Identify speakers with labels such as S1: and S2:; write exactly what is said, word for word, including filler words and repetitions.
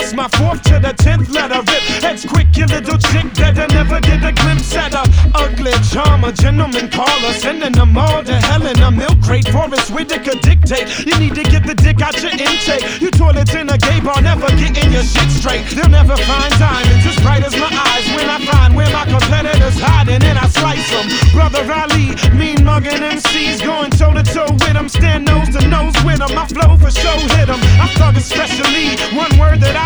S1: That's my fourth to the tenth letter. Rip heads quick, your little chick better never get a glimpse at a ugly charmer, gentleman caller, sending them all to hell in a milk crate. Forrest Whitaker dictate, you need to get the dick out your intake. You toilets in a gay bar, never getting your shit straight. They'll never find diamonds as bright as my eyes when I find where my competitors hiding and I slice them. Brother Ali, mean mugging M Cs, going toe to toe with them, stand nose to nose with them. My flow for show hit them. I thug especially, one word that I